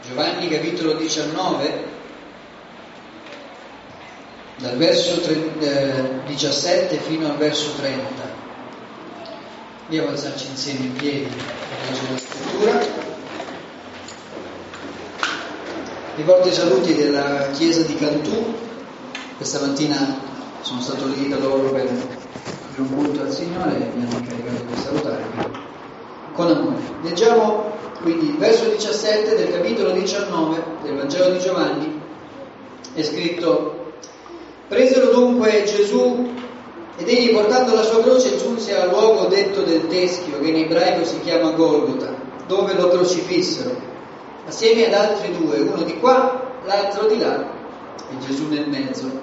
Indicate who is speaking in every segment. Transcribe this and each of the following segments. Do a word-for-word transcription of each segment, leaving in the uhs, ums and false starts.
Speaker 1: Giovanni capitolo diciannove, dal verso diciassette fino al verso trenta. Andiamo a alzarci insieme in piedi a leggere la scrittura. Riporto i saluti della chiesa di Cantù. Questa mattina sono stato lì da loro per per un culto al Signore e mi hanno incaricato di salutare con amore. Leggiamo quindi il verso diciassette del capitolo diciannove del Vangelo di Giovanni. È scritto: presero dunque Gesù ed egli, portando la sua croce, giunse al luogo detto del Teschio, che in ebraico si chiama Golgota, dove lo crocifissero assieme ad altri due, uno di qua, l'altro di là, e Gesù nel mezzo.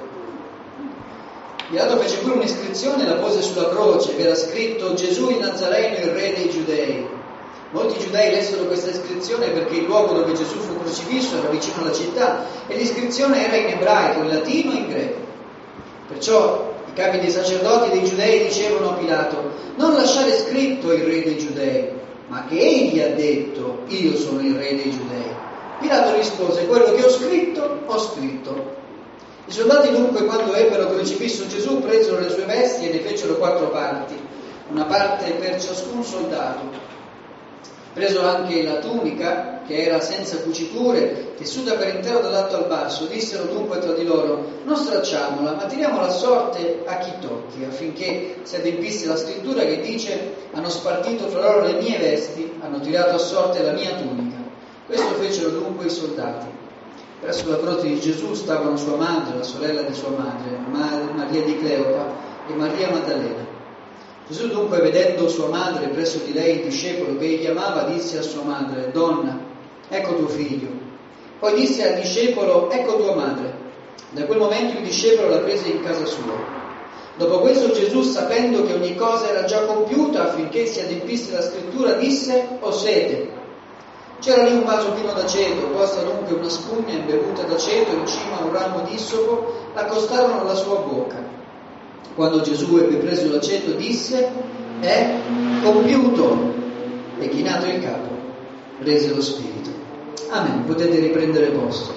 Speaker 1: Pilato fece pure un'iscrizione e la pose sulla croce, che era scritto: Gesù il Nazareno, il re dei Giudei. Molti giudei lessero questa iscrizione perché il luogo dove Gesù fu crocifisso era vicino alla città e l'iscrizione era in ebraico, in latino e in greco. Perciò i capi dei sacerdoti dei giudei dicevano a Pilato: non lasciare scritto il re dei Giudei, ma che egli ha detto: io sono il re dei Giudei. Pilato rispose: quello che ho scritto, ho scritto. I soldati dunque, quando ebbero crocifisso Gesù, presero le sue vesti e ne fecero quattro parti, una parte per ciascun soldato. Presero anche la tunica, che era senza cuciture, tessuta per intero dall'alto al basso. Dissero dunque tra di loro: non stracciamola, ma tiriamola a sorte a chi tocchi, affinché si adempisse la scrittura che dice: hanno spartito fra loro le mie vesti, hanno tirato a sorte la mia tunica. Questo fecero dunque i soldati. Presso la croce di Gesù stavano sua madre, la sorella di sua madre, Maria di Cleopa e Maria Maddalena. Gesù dunque, vedendo sua madre presso di lei il discepolo che egli amava, disse a sua madre: donna, ecco tuo figlio. Poi disse al discepolo: ecco tua madre. Da quel momento il discepolo la prese in casa sua. Dopo questo Gesù, sapendo che ogni cosa era già compiuta affinché si adempisse la scrittura, disse: ho sete. C'era lì un vaso pieno d'aceto, posta dunque una spugna imbevuta d'aceto in cima a un ramo d'issopo, l'accostarono alla sua bocca. Quando Gesù ebbe preso l'aceto, disse: è compiuto, e chinato il capo rese lo spirito. Amen. Potete riprendere posto.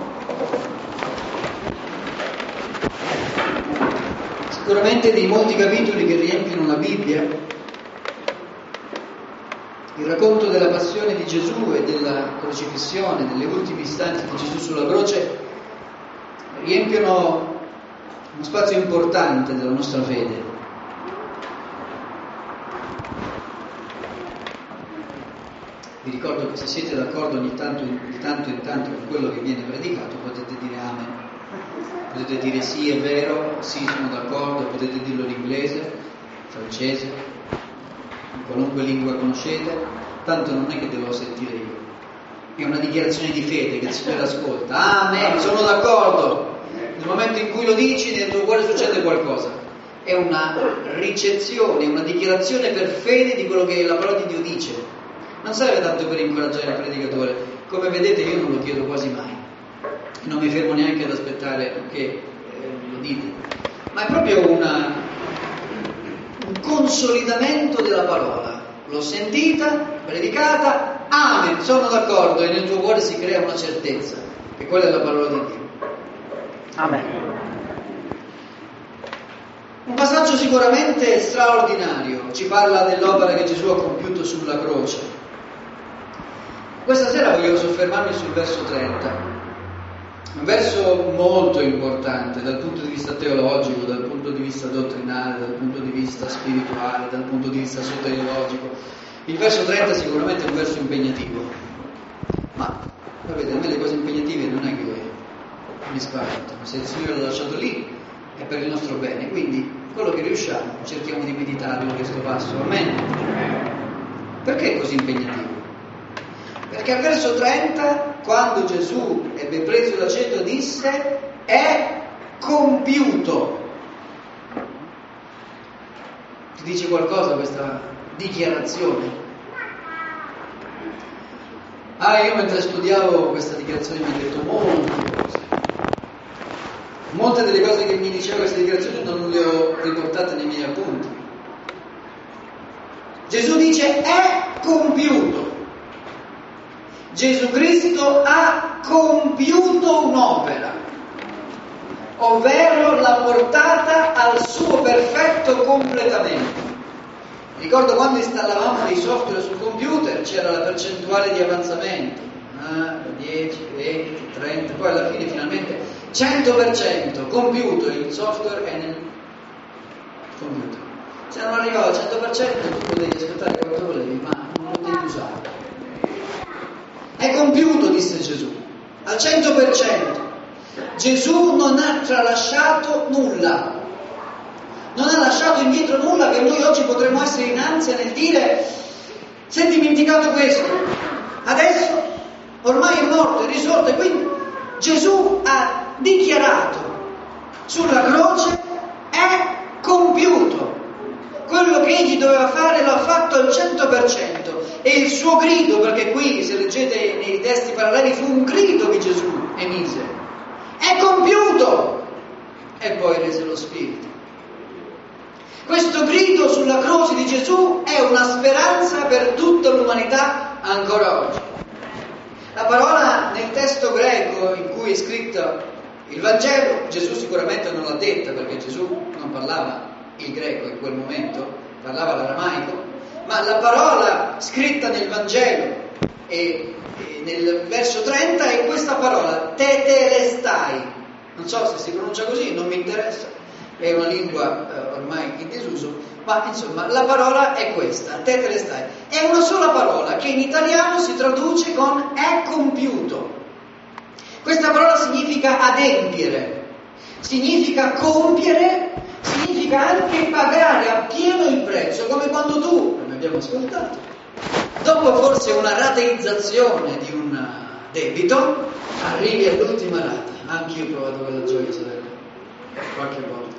Speaker 1: Sicuramente dei molti capitoli che riempiono la Bibbia, il racconto della passione di Gesù e della crocifissione, delle ultime istanze di Gesù sulla croce, riempiono uno spazio importante della nostra fede. Vi ricordo che se siete d'accordo ogni tanto, di tanto in tanto con quello che viene predicato, potete dire amen. Potete dire sì, è vero, sì, sono d'accordo, potete dirlo in inglese, francese, in qualunque lingua conoscete, tanto non è che devo sentire io. È una dichiarazione di fede che il Signore ascolta. Amen, sono d'accordo. Nel momento in cui lo dici, nel tuo cuore succede qualcosa. È una ricezione, una dichiarazione per fede di quello che la parola di Dio dice. Non serve tanto per incoraggiare il predicatore. Come vedete, io non lo chiedo quasi mai. Non mi fermo neanche ad aspettare che eh, lo dite. Ma è proprio una, un consolidamento della parola. L'ho sentita, predicata, amen, sono d'accordo, e nel tuo cuore si crea una certezza. E quella è la parola di Dio. Amen. Un passaggio sicuramente straordinario ci parla dell'opera che Gesù ha compiuto sulla croce. Questa sera voglio soffermarmi sul verso trenta, un verso molto importante dal punto di vista teologico, dal punto di vista dottrinale, dal punto di vista spirituale, dal punto di vista soteriologico. Il verso trenta sicuramente è un verso impegnativo, ma sapete, a me le cose impegnative non è che mi spaventano. Se il Signore l'ha lasciato lì è per il nostro bene, quindi quello che riusciamo cerchiamo di meditarlo questo passo. Amen. Perché è così impegnativo? Perché al verso trenta, quando Gesù ebbe preso l'aceto, disse: è compiuto. Ti dice qualcosa questa dichiarazione? Ah, io mentre studiavo questa dichiarazione mi ha detto molte cose. Molte delle cose che mi diceva questa dichiarazione non le ho riportate nei miei appunti. Gesù dice: è compiuto. Gesù Cristo ha compiuto un'opera, ovvero l'ha portata al suo perfetto completamento. Ricordo quando installavamo dei software sul computer c'era la percentuale di avanzamento, dieci, venti, trenta, poi alla fine finalmente cento per cento compiuto, il software è nel computer. Se non arrivava al cento per cento tu potevi aspettare quanto volevi, ma non lo potevi usare. È compiuto, disse Gesù, al cento per cento. Gesù non ha tralasciato nulla, non ha lasciato indietro nulla che noi oggi potremmo essere in ansia nel dire: si è dimenticato questo, adesso ormai è morto, è risorto. E quindi Gesù ha dichiarato sulla croce: è compiuto. Quello che egli doveva fare l'ha fatto al cento per cento. E il suo grido, perché qui se leggete nei testi paralleli fu un grido che Gesù emise: è compiuto! E poi rese lo Spirito. Questo grido sulla croce di Gesù è una speranza per tutta l'umanità ancora oggi. La parola nel testo greco in cui è scritto il Vangelo, Gesù sicuramente non l'ha detta, perché Gesù non parlava il greco in quel momento, parlava l'aramaico, ma la parola scritta nel Vangelo e, e nel verso trenta è questa parola, tetelestai. Non so se si pronuncia così, non mi interessa, è una lingua eh, ormai in disuso, ma insomma la parola è questa, tetelestai. È una sola parola che in italiano si traduce con è compiuto. Questa parola significa adempiere, significa compiere, significa anche pagare appieno il prezzo, come quando tu, come abbiamo ascoltato, dopo forse una rateizzazione di un debito, arrivi all'ultima rata. Anche io ho provato quella gioia, sorella, qualche volta.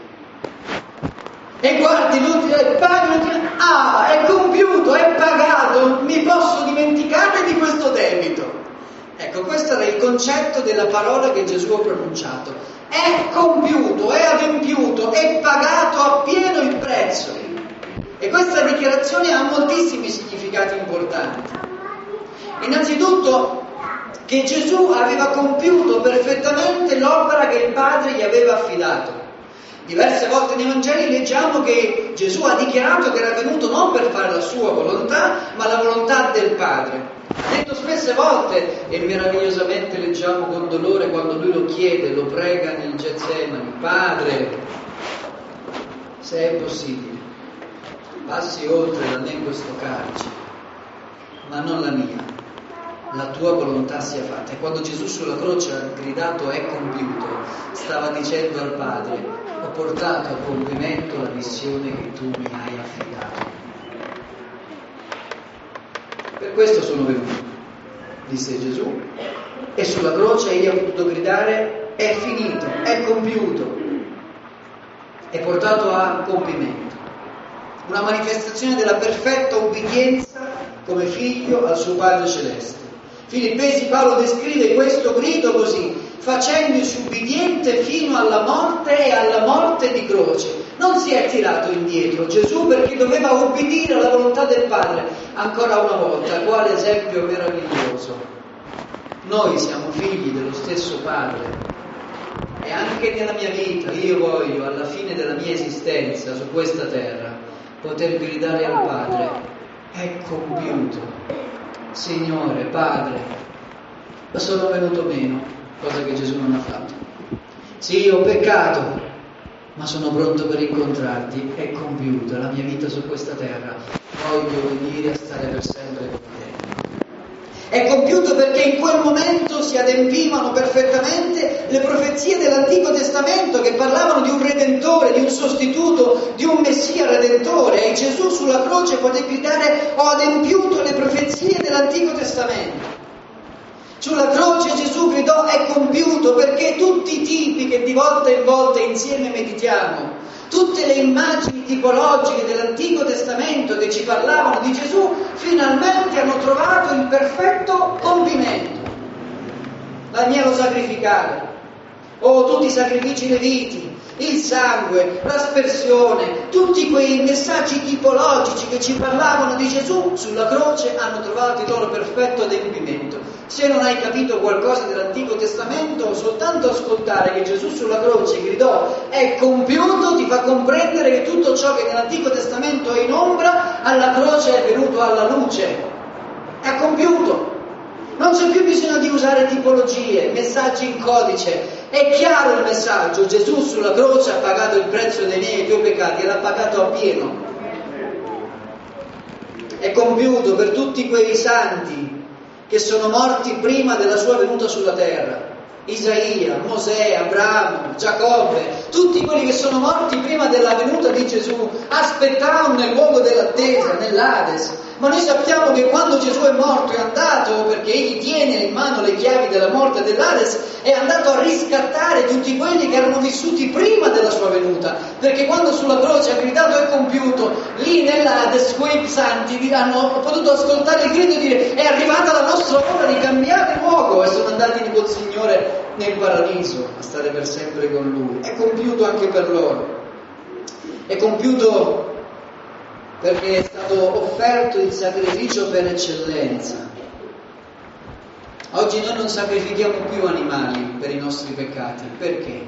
Speaker 1: E guardi l'ultima, e paghi l'ultima, ah, è compiuto, è pagato, mi posso dimenticare di questo debito. Ecco, questo era il concetto della parola che Gesù ha pronunciato. È compiuto, è adempiuto, è pagato appieno il prezzo. E questa dichiarazione ha moltissimi significati importanti. Innanzitutto che Gesù aveva compiuto perfettamente l'opera che il Padre gli aveva affidato. Diverse volte nei Vangeli leggiamo che Gesù ha dichiarato che era venuto non per fare la sua volontà, ma la volontà del Padre. Ha detto spesse volte, e meravigliosamente leggiamo con dolore quando lui lo chiede, lo prega nel Getsemani: Padre, se è possibile, passi oltre da me questo calice, ma non la mia, la tua volontà sia fatta. E quando Gesù sulla croce ha gridato è compiuto, stava dicendo al Padre: ho portato a compimento la missione che tu mi hai affidato. Per questo sono venuto, disse Gesù, e sulla croce egli ha potuto gridare: è finito, è compiuto, è portato a compimento. Una manifestazione della perfetta obbedienza come figlio al suo Padre Celeste. Filippesi Paolo descrive questo grido così: facendosi ubbidiente fino alla morte e alla morte di croce. Non si è tirato indietro Gesù perché doveva obbedire alla volontà del Padre. Ancora una volta, quale esempio meraviglioso. Noi siamo figli dello stesso Padre e anche nella mia vita io voglio, alla fine della mia esistenza su questa terra, poter gridare al Padre: è compiuto. Signore, Padre, sono venuto meno, cosa che Gesù non ha fatto. Sì, ho peccato, ma sono pronto per incontrarti. È compiuta la mia vita su questa terra. Voglio venire a stare per sempre con te. È compiuto perché in quel momento si adempivano perfettamente le profezie dell'Antico Testamento che parlavano di un Redentore, di un sostituto, di un Messia Redentore. E Gesù sulla croce poté gridare: ho adempiuto le profezie dell'Antico Testamento. Sulla croce Gesù gridò: è compiuto, perché tutti i tipi che di volta in volta insieme meditiamo, tutte le immagini tipologiche dell'Antico Testamento che ci parlavano di Gesù, finalmente hanno trovato il perfetto compimento. L'agnello sacrificale, o tutti i sacrifici leviti, il sangue, l'aspersione, tutti quei messaggi tipologici che ci parlavano di Gesù sulla croce hanno trovato il loro perfetto adempimento. Se non hai capito qualcosa dell'Antico Testamento, soltanto ascoltare che Gesù sulla croce gridò è compiuto ti fa comprendere che tutto ciò che nell'Antico Testamento è in ombra alla croce è venuto alla luce, è compiuto. Non c'è più bisogno di usare tipologie, messaggi in codice. È chiaro il messaggio: Gesù sulla croce ha pagato il prezzo dei miei e tuoi peccati e l'ha pagato a pieno. È compiuto per tutti quei santi che sono morti prima della sua venuta sulla terra. Isaia, Mosè, Abramo, Giacobbe, tutti quelli che sono morti prima della venuta di Gesù aspettavano nel luogo dell'attesa, nell'Ades. Ma noi sappiamo che quando Gesù è morto è andato, perché egli tiene in mano le chiavi della morte e dell'Ades, è andato a riscattare tutti quelli che erano vissuti prima della sua venuta, perché quando sulla croce ha gridato è compiuto, lì nell'Ades quei santi hanno potuto ascoltare il grido e dire è arrivata la nostra ora di cambiare luogo, e sono andati col Signore nel paradiso a stare per sempre con Lui. È compiuto anche per loro, è compiuto perché è stato offerto il sacrificio per eccellenza. Oggi noi non sacrifichiamo più animali per i nostri peccati. Perché?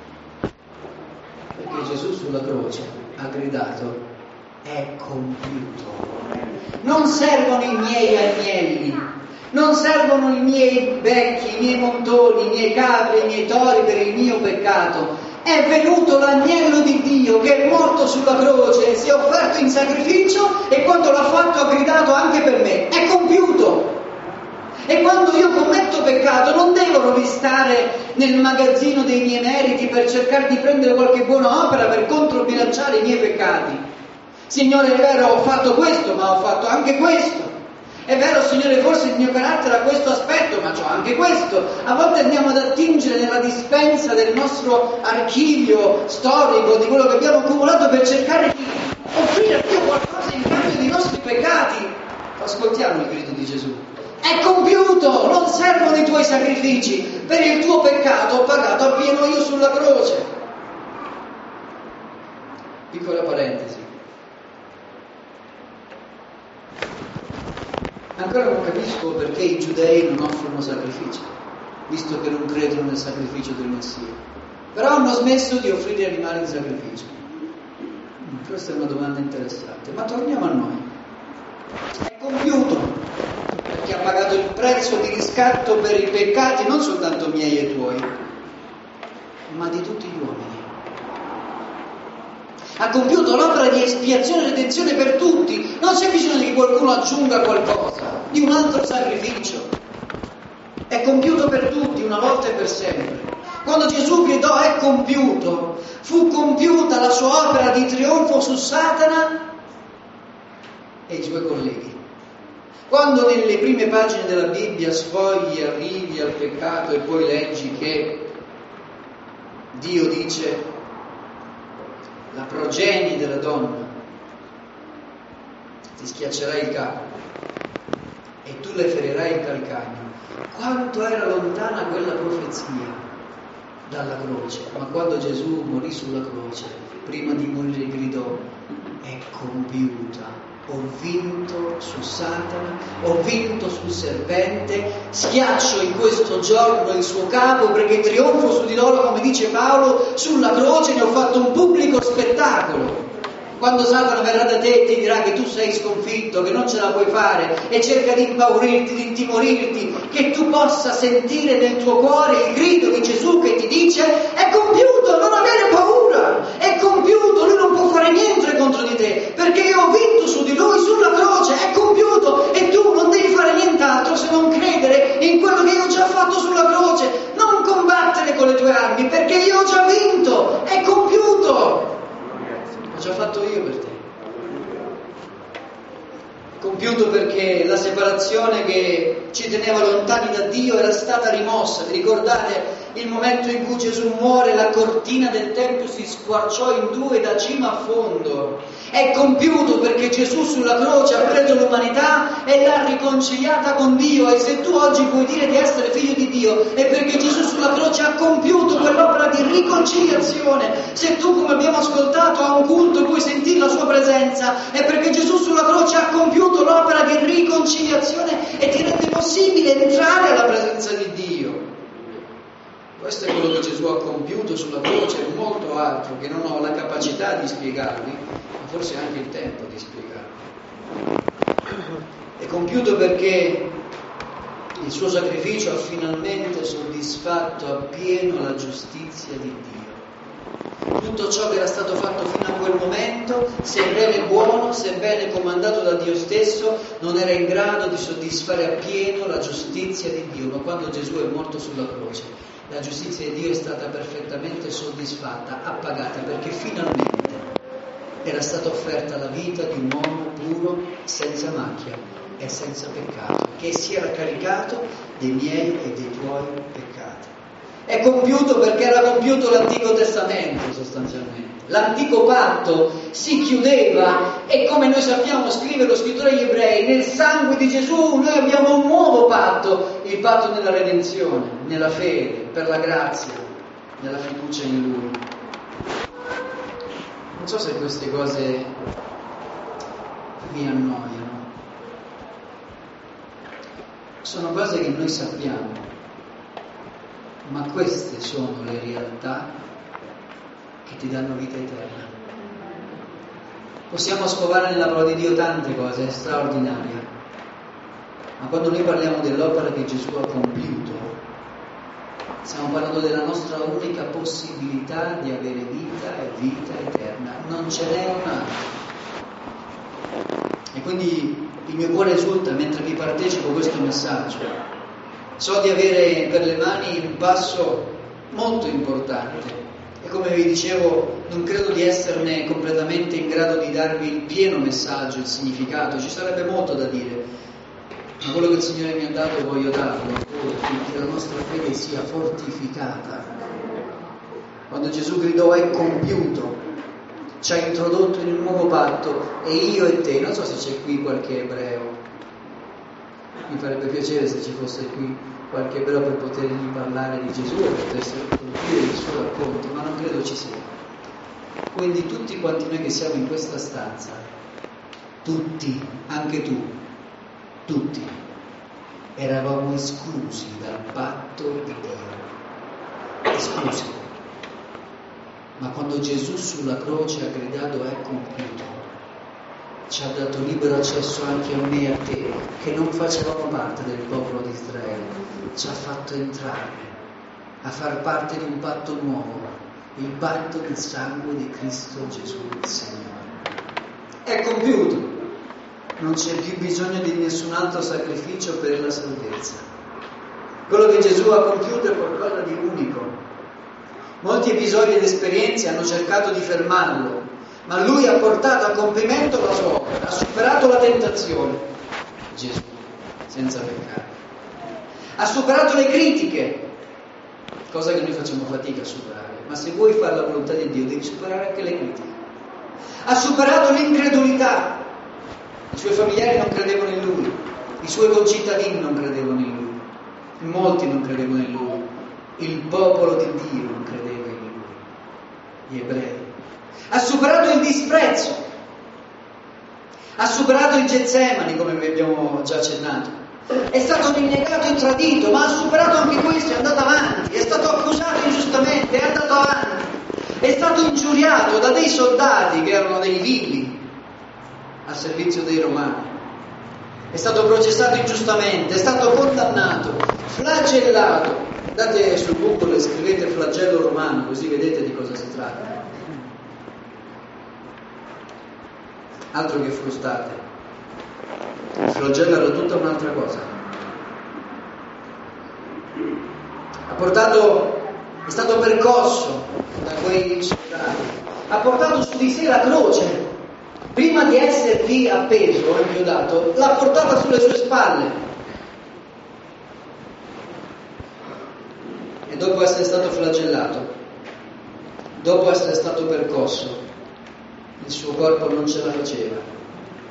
Speaker 1: Perché Gesù sulla croce ha gridato è compiuto. Non servono i miei agnelli, non servono i miei vecchi, i miei montoni, i miei capri, i miei tori per il mio peccato. È venuto l'agnello di Dio che è morto sulla croce, si è offerto in sacrificio e quando l'ha fatto ha gridato anche per me, è compiuto. E quando io commetto peccato non devo ristare nel magazzino dei miei meriti per cercare di prendere qualche buona opera per controbilanciare i miei peccati. Signore, è vero, ho fatto questo, ma ho fatto anche questo. È vero, Signore, forse il mio carattere ha questo aspetto, ma c'ho anche questo. A volte andiamo ad attingere nella dispensa del nostro archivio storico, di quello che abbiamo accumulato, per cercare di offrire a Dio qualcosa in cambio dei nostri peccati. Ascoltiamo il grido di Gesù. È compiuto, non servono i tuoi sacrifici, per il tuo peccato ho pagato appieno io sulla croce. Piccola parentesi. Ancora non capisco perché i giudei non offrono sacrifici, visto che non credono nel sacrificio del Messia. Però hanno smesso di offrire animali in sacrificio. Questa è una domanda interessante, ma torniamo a noi. È compiuto, perché ha pagato il prezzo di riscatto per i peccati non soltanto miei e tuoi, ma di tutti gli uomini. Ha compiuto l'opera di espiazione e redenzione per tutti. Non c'è bisogno che qualcuno aggiunga qualcosa, di un altro sacrificio. È compiuto per tutti, una volta e per sempre. Quando Gesù gridò è compiuto, fu compiuta la sua opera di trionfo su Satana e i suoi colleghi. Quando nelle prime pagine della Bibbia sfogli, arrivi al peccato e poi leggi che Dio dice la progenie della donna ti schiaccerà il capo e tu le ferirai il calcagno. Quanto era lontana quella profezia dalla croce, ma quando Gesù morì sulla croce, prima di morire gridò è compiuta. Ho vinto su Satana, ho vinto sul serpente, schiaccio in questo giorno il suo capo perché trionfo su di loro, come dice Paolo, sulla croce ne ho fatto un pubblico spettacolo. Quando Satana verrà da te e ti dirà che tu sei sconfitto, che non ce la puoi fare e cerca di impaurirti, di intimorirti, che tu possa sentire nel tuo cuore il grido di Gesù che ti dice è compiuto, non avere paura, è compiuto, lui non può fare niente contro di te perché io ho vinto su di lui sulla croce, è compiuto e tu non devi fare nient'altro se non credere in quello che io ho già fatto sulla croce, non combattere con le tue armi perché io ho già vinto, è compiuto. L'ho già fatto io per te. Compiuto perché la separazione che ci teneva lontani da Dio era stata rimossa. Vi ricordate il momento in cui Gesù muore, la cortina del Tempio si squarciò in due da cima a fondo. È compiuto perché Gesù sulla croce ha preso l'umanità e l'ha riconciliata con Dio. E se tu oggi puoi dire di essere figlio di Dio, Dio, è perché Gesù sulla croce ha compiuto quell'opera di riconciliazione. Se tu, come abbiamo ascoltato, a un culto puoi sentire la sua presenza, è perché Gesù sulla croce ha compiuto l'opera di riconciliazione e ti rende possibile entrare alla presenza di Dio. Questo è quello che Gesù ha compiuto sulla croce e molto altro, che non ho la capacità di spiegarvi, ma forse anche il tempo di spiegarvi. È compiuto perché il suo sacrificio ha finalmente soddisfatto appieno la giustizia di Dio. Tutto ciò che era stato fatto fino a quel momento, sebbene buono, sebbene comandato da Dio stesso, non era in grado di soddisfare appieno la giustizia di Dio. Ma quando Gesù è morto sulla croce, la giustizia di Dio è stata perfettamente soddisfatta, appagata, perché finalmente era stata offerta la vita di un uomo puro, senza macchia e senza peccato, che si era caricato dei miei e dei tuoi peccati. È compiuto perché era compiuto l'Antico Testamento, sostanzialmente. L'Antico Patto si chiudeva e, come noi sappiamo, scrive lo scrittore agli Ebrei, nel sangue di Gesù noi abbiamo un nuovo patto, il patto nella redenzione, nella fede, per la grazia, nella fiducia in Lui. Non so se queste cose vi annoiano. Sono cose che noi sappiamo, ma queste sono le realtà che ti danno vita eterna. Possiamo scovare nella parola di Dio tante cose, è straordinaria, ma quando noi parliamo dell'opera che Gesù ha compiuto, stiamo parlando della nostra unica possibilità di avere vita e vita eterna, non ce n'è un'altra. E quindi il mio cuore esulta mentre vi partecipo questo messaggio. So di avere per le mani un passo molto importante e, come vi dicevo, non credo di esserne completamente in grado di darvi il pieno messaggio, il significato. Ci sarebbe molto da dire, ma quello che il Signore mi ha dato voglio darlo affinché la nostra fede sia fortificata. Quando Gesù gridò è compiuto, ci ha introdotto in un nuovo patto, e io e te, non so se c'è qui qualche ebreo, mi farebbe piacere se ci fosse qui qualche ebreo per potergli parlare di Gesù e potesse colpire il suo racconto, ma non credo ci sia. Quindi tutti quanti noi che siamo in questa stanza, tutti, anche tu, tutti, eravamo esclusi dal patto di Dio, esclusi. Ma quando Gesù sulla croce ha gridato è compiuto, ci ha dato libero accesso anche a me e a te, che non facevamo parte del popolo di Israele, ci ha fatto entrare a far parte di un patto nuovo, il patto del sangue di Cristo Gesù il Signore. È compiuto, non c'è più bisogno di nessun altro sacrificio per la salvezza. Quello che Gesù ha compiuto è qualcosa di unico. Molti episodi ed esperienze hanno cercato di fermarlo, ma lui ha portato a compimento la sua opera, ha superato la tentazione, Gesù, senza peccare. Ha superato le critiche, cosa che noi facciamo fatica a superare, ma se vuoi fare la volontà di Dio devi superare anche le critiche. Ha superato l'incredulità, i suoi familiari non credevano in lui, i suoi concittadini non credevano in lui, molti non credevano in lui, il popolo di Dio non credeva in lui, gli ebrei. Ha superato il disprezzo, ha superato il Getsemani, come vi abbiamo già accennato, è stato rinnegato e tradito, ma ha superato anche questo, è andato avanti, è stato accusato ingiustamente, è andato avanti, è stato ingiuriato da dei soldati che erano dei villi al servizio dei romani, è stato processato ingiustamente, è stato condannato, flagellato. Andate su Google e scrivete flagello romano, così vedete di cosa si tratta. Altro che frustate. Il flagello era tutta un'altra cosa. Ha portato, è stato percosso da quei soldati, ha portato su di sé la croce. Prima di essere lì appeso e inchiodato, l'ha portata sulle sue spalle. E dopo essere stato flagellato, dopo essere stato percosso, il suo corpo non ce la faceva.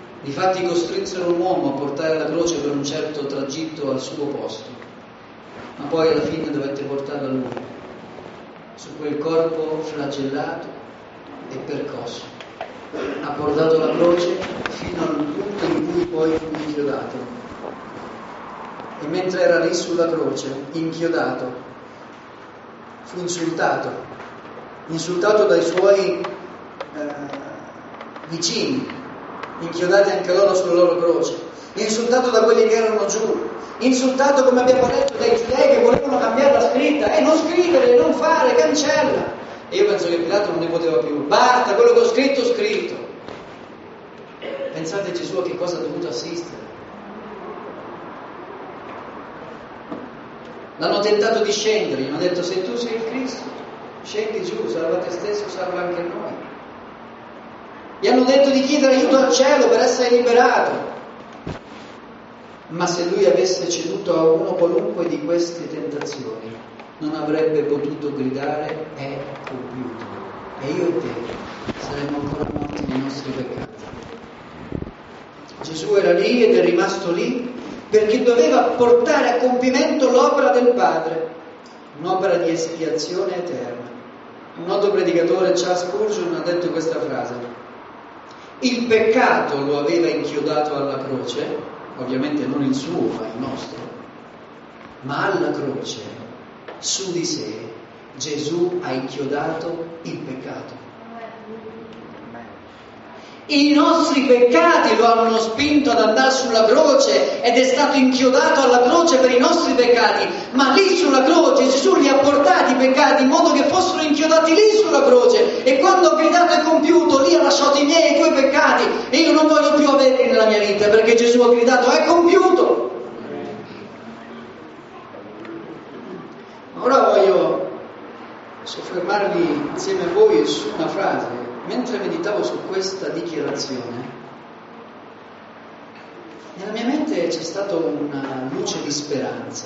Speaker 1: Difatti costrinsero un uomo a portare la croce per un certo tragitto al suo posto. ma poi alla fine dovette portarlo a lui, su quel corpo flagellato e percosso. Ha portato la croce fino al punto in cui poi fu inchiodato. E mentre era lì sulla croce, inchiodato, fu insultato, insultato dai suoi eh, vicini, inchiodati anche loro sulla loro croce, insultato da quelli che erano giù, insultato, come abbiamo letto, dai giudei che volevano cambiare la scritta, e eh, non scrivere, non fare, cancella. E io penso che Pilato non ne poteva più, basta, quello che ho scritto, ho scritto. Pensate Gesù a che cosa ha dovuto assistere. L'hanno tentato di scendere, gli hanno detto: se tu sei il Cristo, scendi giù, salva te stesso, salva anche noi. Gli hanno detto di chiedere aiuto al cielo per essere liberato. Ma se lui avesse ceduto a uno qualunque di queste tentazioni, non avrebbe potuto gridare: è compiuto. E io e te saremmo ancora morti nei nostri peccati. Gesù era lì ed è rimasto lì perché doveva portare a compimento l'opera del Padre, un'opera di espiazione eterna. Un noto predicatore, Charles Spurgeon, ha detto questa frase: il peccato lo aveva inchiodato alla croce, ovviamente non il suo ma il nostro, ma alla croce, su di sé, Gesù ha inchiodato il peccato. I nostri peccati lo hanno spinto ad andare sulla croce ed è stato inchiodato alla croce per i nostri peccati, ma lì sulla croce Gesù li ha portati i peccati in modo che fossero inchiodati lì sulla croce, e quando ho gridato è compiuto, lì ha lasciato i miei e i tuoi peccati, e io non voglio più averli nella mia vita perché Gesù ha gridato è compiuto. Ora voglio soffermarvi insieme a voi su una frase. Mentre meditavo su questa dichiarazione, nella mia mente c'è stata una luce di speranza.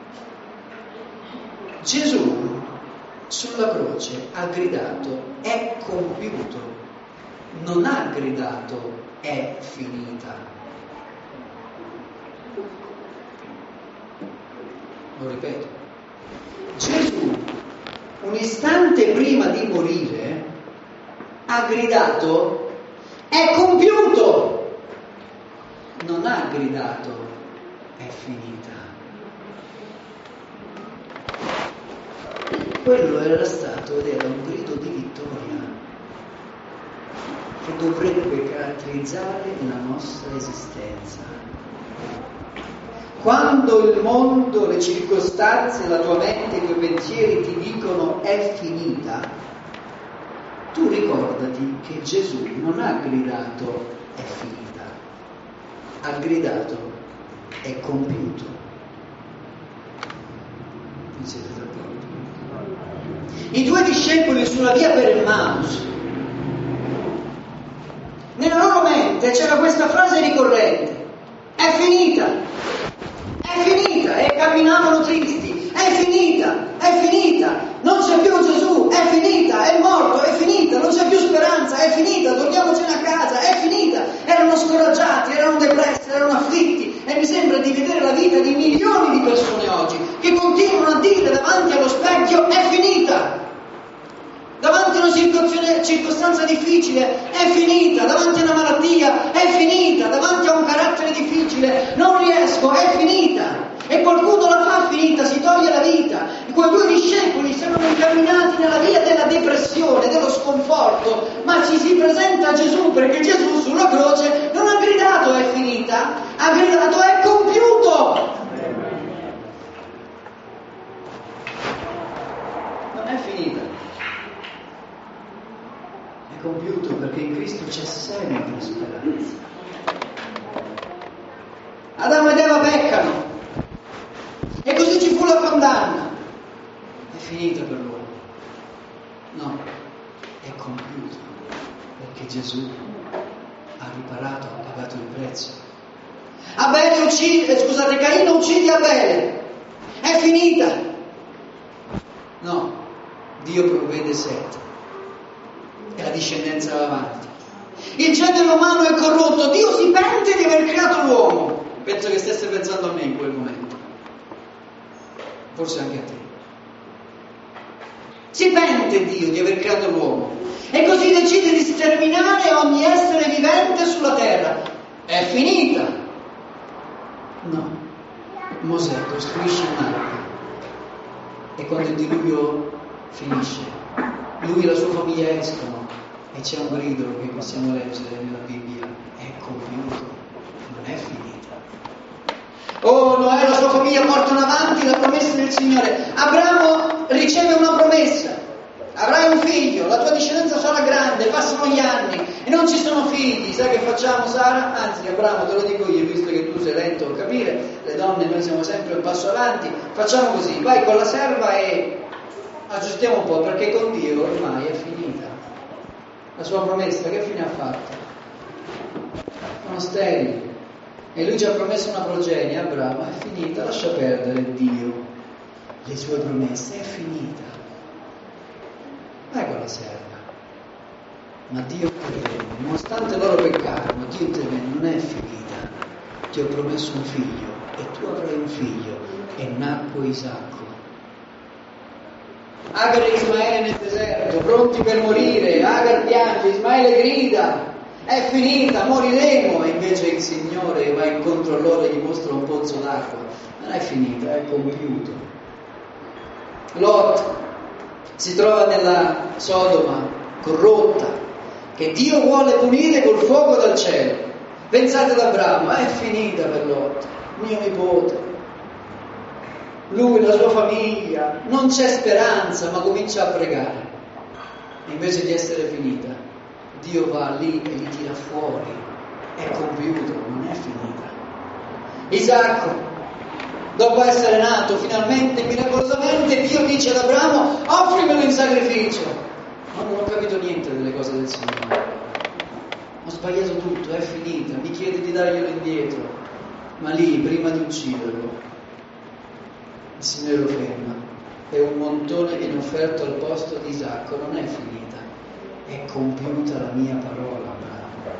Speaker 1: Gesù sulla croce ha gridato è compiuto, non ha gridato è finita. Lo ripeto, Gesù un istante prima di morire ha gridato è compiuto, non ha gridato è finita. Quello era stato ed era un grido di vittoria che dovrebbe caratterizzare la nostra esistenza. Quando il mondo, le circostanze, la tua mente, i tuoi pensieri ti dicono è finita, tu ricordati che Gesù non ha gridato è finita, ha gridato è compiuto. Non siete d'accordo? I due discepoli sulla via per Emmaus, nella loro mente c'era questa frase ricorrente: è finita, è finita, e camminavano tristi, è finita, è finita, non c'è più Gesù, è finita, è morto, è finita, non c'è più speranza, è finita, torniamocene a casa, è finita. Erano scoraggiati, erano depressi, erano afflitti, e mi sembra di vedere la vita di milioni di persone oggi che continuano a dire davanti allo specchio è finita, davanti a una circostanza, circostanza difficile è finita, davanti a una malattia è finita, davanti a un carattere difficile non riesco, è finita. E qualcuno la fa finita, si toglie la vita. E quei due discepoli sembrano incamminati nella via della depressione, dello sconforto, ma ci si presenta Gesù, perché Gesù sulla croce non ha gridato è finita, ha gridato è compiuto. Non è finita, è compiuto, perché in Cristo c'è sempre speranza. Adamo ed Eva peccano, e così ci fu la condanna. È finita per loro. No, è compiuta, perché Gesù ha riparato, ha pagato il prezzo. Abele uccide, scusate, Caino uccide Abele. È finita. No, Dio provvede Set e la discendenza va avanti. Il genere umano è corrotto, Dio si pente di aver creato l'uomo. Penso che stesse pensando a me in quel momento. forse anche a te. Si pente Dio di aver creato l'uomo e così decide di sterminare ogni essere vivente sulla terra. È finita. No. Mosè costruisce un'arca e quando il diluvio finisce, lui e la sua famiglia escono e c'è un grido che possiamo leggere nella Bibbia: è compiuto, non è finita. Oh, Noè e la sua famiglia portano avanti la promessa del Signore. Abramo riceve una promessa: avrai un figlio, la tua discendenza sarà grande. Passano gli anni e non ci sono figli. Sai che facciamo, Sara? Anzi, Abramo, te lo dico io, visto che tu sei lento a capire, le donne noi siamo sempre un passo avanti. Facciamo così: vai con la serva e aggiustiamo un po', perché con Dio ormai è finita. La sua promessa che fine ha fatto? Sono sterili. E lui ci ha promesso una progenie. Abramo, è finita, lascia perdere Dio, le sue promesse, è finita. Vai con la serva. Ma Dio interviene, nonostante loro peccarono, Dio interviene: non è finita, ti ho promesso un figlio e tu avrai un figlio. E nacque Isacco. Agar e Ismaele nel deserto, pronti per morire. Agar piange, Ismaele grida: è finita, moriremo. E invece il Signore va incontro a loro e gli mostra un pozzo d'acqua. Non è finita, è compiuto. Lot si trova nella Sodoma corrotta, che Dio vuole punire col fuoco dal cielo. Pensate ad Abramo: è finita per Lot, mio nipote. Lui, la sua famiglia, non c'è speranza, ma comincia a pregare. E invece di essere finita, Dio va lì e li tira fuori. È compiuto, non è finita. Isacco, dopo essere nato, finalmente, miracolosamente, Dio dice ad Abramo: offrimelo in sacrificio. Ma non ho capito niente delle cose del Signore. Ho sbagliato tutto, è finita. Mi chiede di darglielo indietro. Ma lì, prima di ucciderlo, il Signore lo ferma e un montone viene offerto al posto di Isacco. Non è finita, è compiuta la mia parola, Abramo.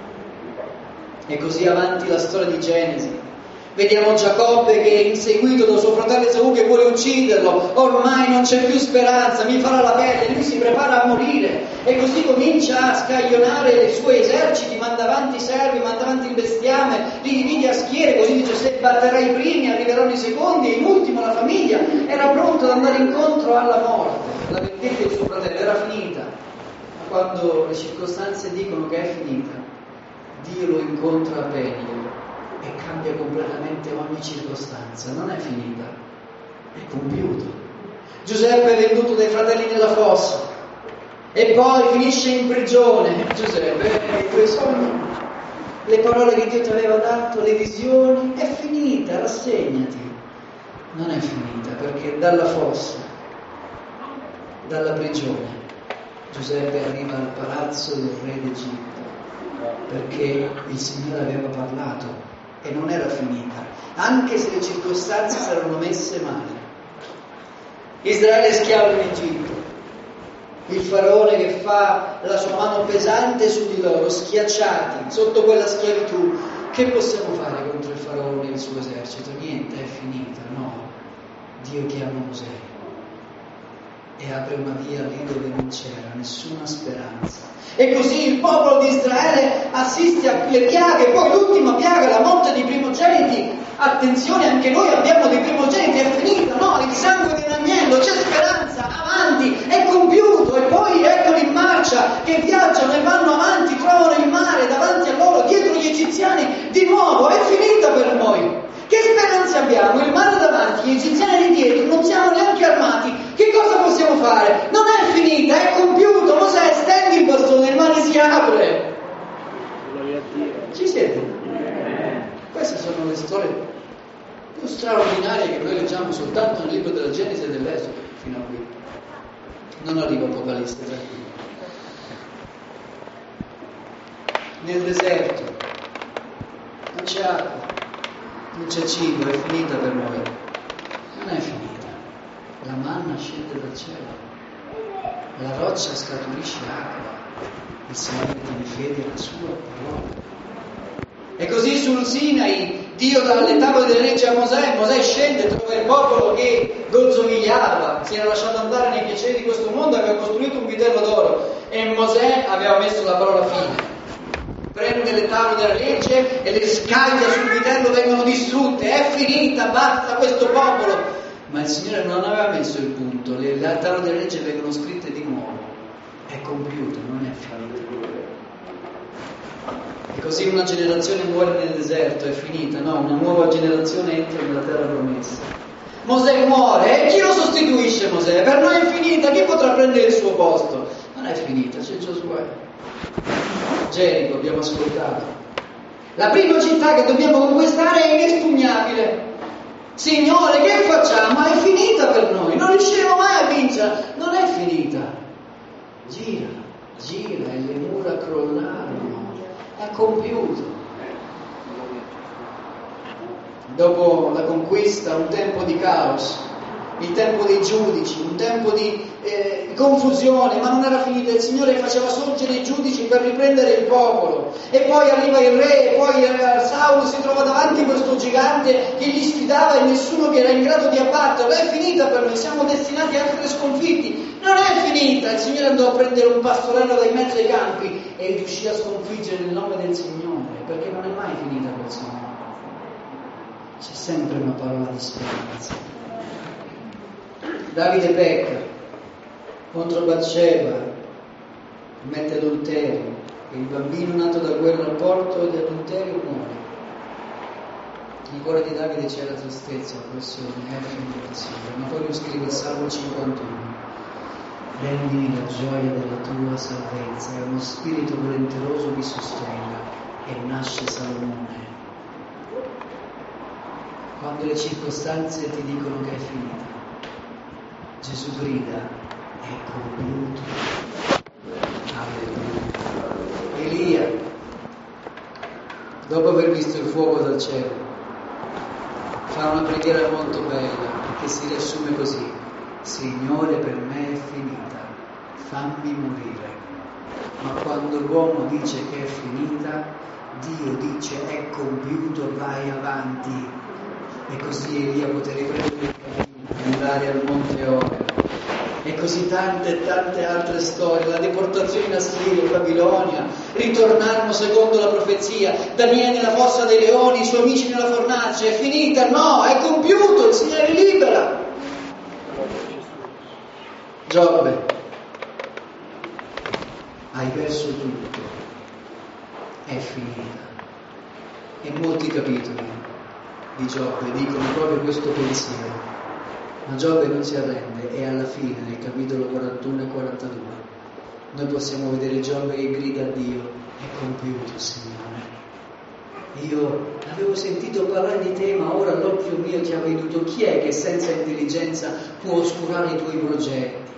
Speaker 1: E così avanti la storia di Genesi. Vediamo Giacobbe che è inseguito da suo fratello Esaù che vuole ucciderlo. Ormai non c'è più speranza, mi farà la pelle. Lui si prepara a morire e così comincia a scaglionare i suoi eserciti, manda avanti i servi, manda avanti il bestiame, li divide a schiere, così dice: se batterà i primi arriveranno i secondi, e in ultimo la famiglia era pronta ad andare incontro alla morte. La vendetta del suo fratello era finita, ma quando le circostanze dicono che è finita, Dio lo incontra a Peniel e cambia completamente ogni circostanza. Non è finita, è compiuto. Giuseppe è venduto dai fratelli nella fossa e poi finisce in prigione. Giuseppe, eh, i tuoi sogni, le parole che Dio ti aveva dato, le visioni, è finita, rassegnati. Non è finita, perché dalla fossa, dalla prigione, Giuseppe arriva al palazzo del re d'Egitto, perché il Signore aveva parlato. E non era finita, anche se le circostanze si erano messe male. Israele è schiavo in Egitto, il faraone che fa la sua mano pesante su di loro, schiacciati sotto quella schiavitù. Che possiamo fare contro il faraone e il suo esercito? Niente, è finita. No, Dio chiama Mosè e apre una via lì dove non c'era nessuna speranza. E così il popolo di Israele assiste alle piaghe, poi l'ultima piaga, la morte dei primogeniti. Attenzione, anche noi abbiamo dei primogeniti, è finita, no? Il sangue dell'agnello, c'è speranza, avanti, è compiuto. E poi eccoli in marcia, che viaggiano e vanno avanti, trovano il mare davanti a loro, dietro gli egiziani, di nuovo, è finita per noi. Che speranze abbiamo? Il mare davanti, gli egiziani di dietro, non siamo neanche armati. Che cosa possiamo fare? Non è finita, è compiuto. Mosè, stendi il bastone, il mare si apre. Ci siete? Queste sono le storie più straordinarie che noi leggiamo soltanto nel libro della Genesi e dell'Esodo, fino a qui. Non arriva Apocalisse, tranquillo. Nel deserto non c'è acqua, non c'è cibo, è finita per noi. Non è finita. La manna scende dal cielo, la roccia scaturisce acqua, il Signore tiene fede alla sua parola. E così sul Sinai Dio dà le tavole delle leggi a Mosè, Mosè scende, trova il popolo che gozzovigliava, si era lasciato andare nei piaceri di questo mondo, aveva costruito un vitello d'oro e Mosè aveva messo la parola fine. Prende le tavole della legge e le scaglia sul vitello, vengono distrutte, è finita, basta questo popolo. Ma il Signore non aveva messo il punto, le, le tavole della legge vengono scritte di nuovo, è compiuto, non è finito. E così una generazione muore nel deserto, è finita, no, una nuova generazione entra nella terra promessa. Mosè muore, e chi lo sostituisce Mosè? Per noi è finita, chi potrà prendere il suo posto? Non è finita, c'è Giosuè. Gerico, abbiamo ascoltato. La prima città che dobbiamo conquistare è inespugnabile. Signore, che facciamo? È finita per noi, non riusciremo mai a vincere. Non è finita. Gira, gira e le mura crollarono. È compiuto. Dopo la conquista, un tempo di caos, il tempo dei giudici, un tempo di eh, confusione, ma non era finito. Il Signore faceva sorgere i giudici per riprendere il popolo. E poi arriva il re, e poi eh, Saulo si trova davanti a questo gigante che gli sfidava e nessuno che era in grado di abbatterlo. È finita per noi, siamo destinati a essere sconfitti. Non è finita. Il Signore andò a prendere un pastorello dai mezzo ai campi e riuscì a sconfiggere nel nome del Signore, perché non è mai finita col Signore. C'è sempre una parola di speranza. Davide pecca contro Batsheba, commette adulterio, il bambino nato da quel rapporto di adulterio muore. Nel cuore di Davide c'era tristezza, oppressione, è finita, Signore. Ma poi lui scrive il Salmo cinquantuno: rendimi la gioia della tua salvezza, e uno spirito volenteroso vi sostenga, e nasce Salomone. Quando le circostanze ti dicono che è finita, Gesù grida: è compiuto. Alleluia. Elia, dopo aver visto il fuoco dal cielo, fa una preghiera molto bella che si riassume così: Signore, per me è finita, fammi morire. Ma quando l'uomo dice che è finita, Dio dice: è compiuto, vai avanti. E così Elia poté riprendere il cammino, andare al monte Oreb. E così tante e tante altre storie, la deportazione in Assiria, in Babilonia, ritornarono secondo la profezia, Daniele nella fossa dei leoni, i suoi amici nella fornace. È finita? No, è compiuto, il Signore libera. Giobbe, hai perso tutto, è finita. E molti capitoli di Giobbe dicono proprio questo pensiero. Ma Giobbe non si arrende, e alla fine, nel capitolo quarantuno e quarantadue, noi possiamo vedere Giobbe che grida a Dio: è compiuto, Signore. Io avevo sentito parlare di te, ma ora l'occhio mio ti ha veduto. Chi è che senza intelligenza può oscurare i tuoi progetti?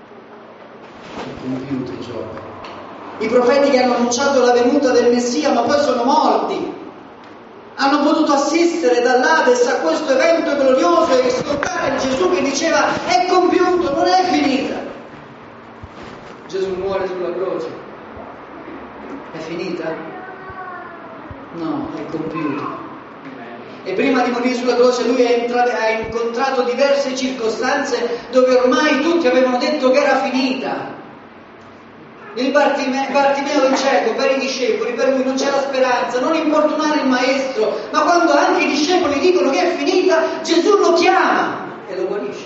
Speaker 1: È compiuto, Giobbe. I profeti che hanno annunciato la venuta del Messia, ma poi sono morti, hanno potuto assistere dall'Ades a questo evento glorioso e ascoltare Gesù che diceva: è compiuto, non è finita. Gesù muore sulla croce. È finita? No, è compiuto. E prima di morire sulla croce lui ha, entrato, ha incontrato diverse circostanze dove ormai tutti avevano detto che era finita. Il Bartimeo, Bartimeo il cieco, per i discepoli, per lui non c'era speranza, non importunare il maestro, ma quando anche i discepoli dicono che è finita, Gesù lo chiama e lo guarisce.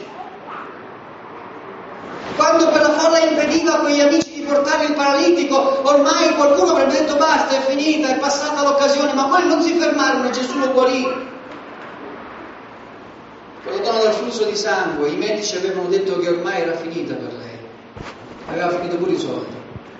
Speaker 1: Quando per la folla impediva a quegli amici di portare il paralitico, ormai qualcuno avrebbe detto: basta, è finita, è passata l'occasione, ma quelli non si fermarono e Gesù lo guarì. Quella donna dal flusso di sangue, i medici avevano detto che ormai era finita per lei, aveva finito pure i soldi.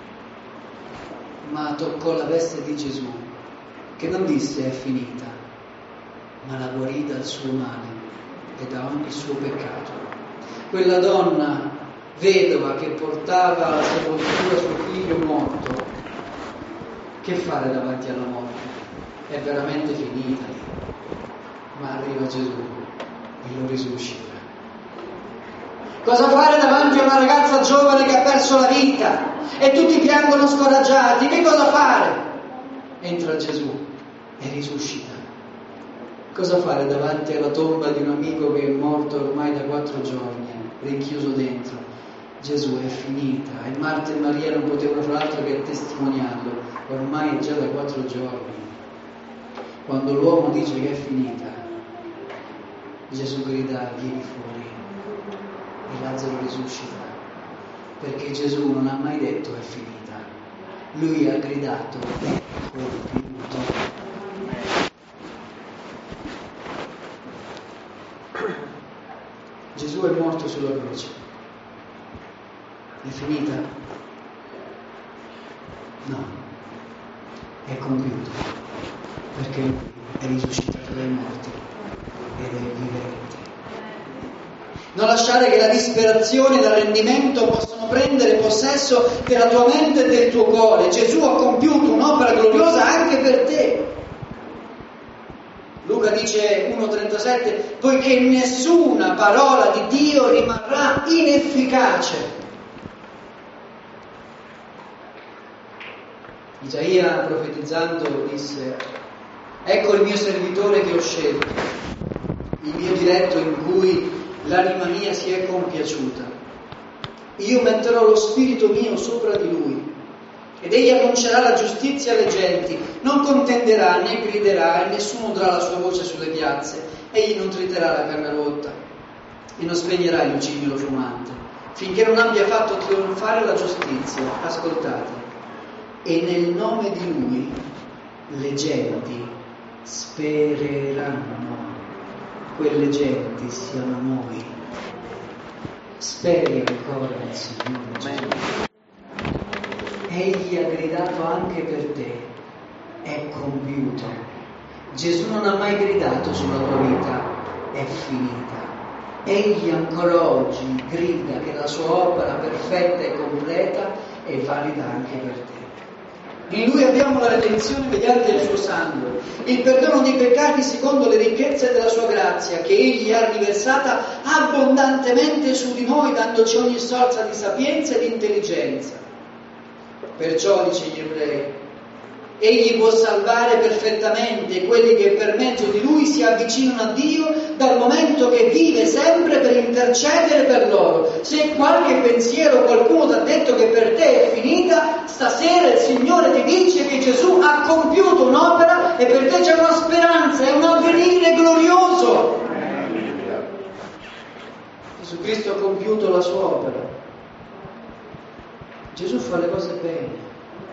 Speaker 1: Ma toccò la veste di Gesù, che non disse è finita, ma la guarì dal suo male e da ogni suo peccato. Quella donna vedova che portava alla sepoltura suo figlio morto, che fare davanti alla morte? È veramente finita, ma arriva Gesù e lo risuscita. Cosa fare davanti a una ragazza giovane che ha perso la vita e tutti piangono scoraggiati? Che cosa fare? Entra Gesù e risuscita. Cosa fare davanti alla tomba di un amico che è morto ormai da quattro giorni, rinchiuso dentro? Gesù, è finita. E Marta e Maria non potevano far altro che testimoniarlo. Ormai è già da quattro giorni. Quando l'uomo dice che è finita, Gesù grida: vieni fuori. E Lazzaro risuscita. Perché Gesù non ha mai detto è finita. Lui ha gridato è compiuto. Gesù è morto sulla croce. È finita? No, è compiuto, perché lui è risuscitato dai morti ed è vivente. Non lasciare che la disperazione e l'arrendimento possano prendere possesso della tua mente e del tuo cuore. Gesù ha compiuto un'opera gloriosa anche per te. Luca dice uno trentasette, poiché nessuna parola di Dio rimarrà inefficace. Isaia, profetizzando, disse: ecco il mio servitore che ho scelto, il mio diletto in cui l'anima mia si è compiaciuta. Io metterò lo spirito mio sopra di lui, ed egli annuncerà la giustizia alle genti, non contenderà né griderà, e nessuno udrà la sua voce sulle piazze. Egli non triterà la canna rotta e non spegnerà il lucigolo fumante, finché non abbia fatto trionfare la giustizia. Ascoltate. E nel nome di lui le genti spereranno. Quelle genti siamo noi. Speri ancora nel Signore Gesù. Egli ha gridato anche per te, è compiuto. Gesù non ha mai gridato sulla tua vita, è finita. Egli ancora oggi grida che la sua opera perfetta e completa è valida anche per te. In lui abbiamo la redenzione mediante il suo sangue, il perdono dei peccati secondo le ricchezze della sua grazia, che egli ha riversata abbondantemente su di noi, dandoci ogni sorta di sapienza e di intelligenza. Perciò, dice gli ebrei, egli può salvare perfettamente quelli che per mezzo di lui si avvicinano a Dio, dal momento che vive sempre per intercedere per loro. Se qualche pensiero, qualcuno ti ha detto che per te è finita, stasera il Signore ti dice che Gesù ha compiuto un'opera e per te c'è una speranza, è un avvenire glorioso. Gesù Cristo ha compiuto la sua opera. Gesù fa le cose bene.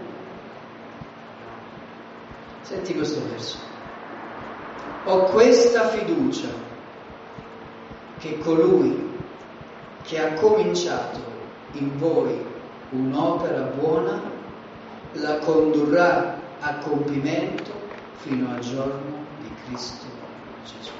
Speaker 1: Senti questo verso. Ho questa fiducia che colui che ha cominciato in voi un'opera buona la condurrà a compimento fino al giorno di Cristo Gesù.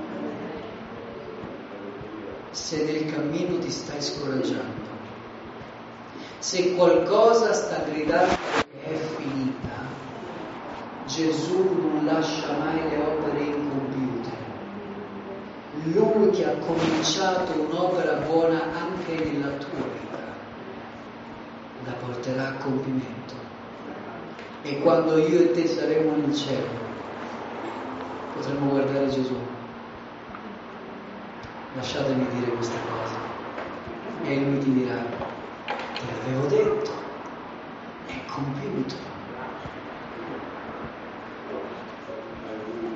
Speaker 1: Se nel cammino ti stai scoraggiando, se qualcosa sta gridando che è finita, Gesù non lascia mai le opere incompiute. Lui che ha cominciato un'opera buona anche nella tua vita, la porterà a compimento. E quando io e te saremo nel cielo, potremo guardare Gesù. Lasciatemi dire questa cosa. E lui ti dirà: te l'avevo detto.